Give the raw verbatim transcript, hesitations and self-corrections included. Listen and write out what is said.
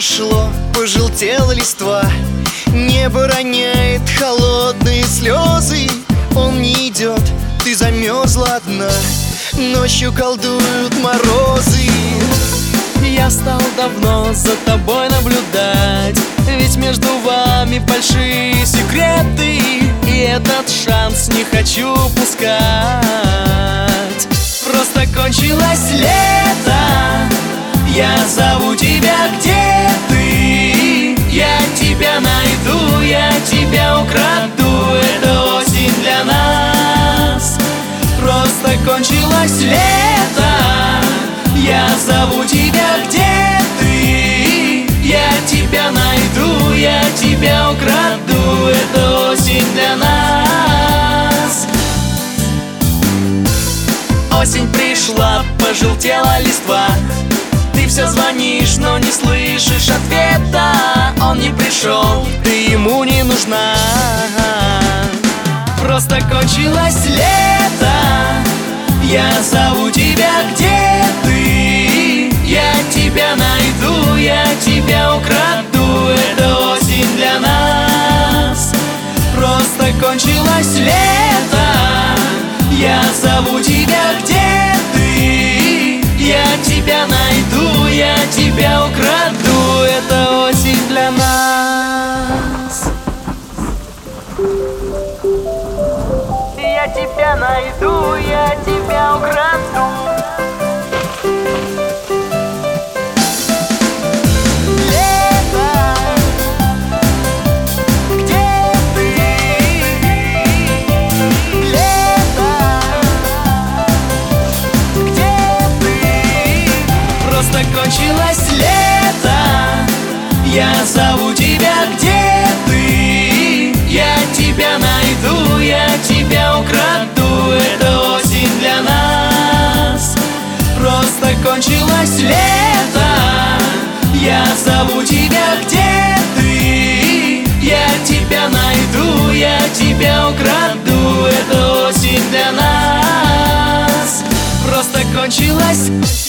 прошло, пожелтела листва. Небо роняет холодные слезы. Он не идет, ты замерзла одна. Ночью колдуют морозы. Я стал давно за тобой наблюдать, ведь между вами большие секреты, и этот шанс не хочу упускать. Просто кончилось лето, я зову тебя, где ты? Я тебя найду, я тебя украду, это осень для нас. Просто кончилось лето, я зову тебя, где ты? Я тебя найду, я тебя украду, это осень для нас. Осень пришла, пожелтела листва. Ты все звонишь, но не слышишь ответа. Он не пришел, ты ему не нужна. Просто кончилось лето, я зову тебя, где ты? Я тебя найду, я тебя украду, это осень для нас. Просто кончилось лето, я зову тебя, где ты? Я тебя найду, я тебя украду, это осень для нас. Я тебя найду, я тебя украду. Лето, где ты? Лето, где ты? Просто кончилось лето, я зову тебя, где ты? Я тебя найду, я тебя украду, это осень для нас. Просто кончилось лето, я зову тебя, где ты? Я тебя найду, я тебя украду, это осень для нас. Просто кончилось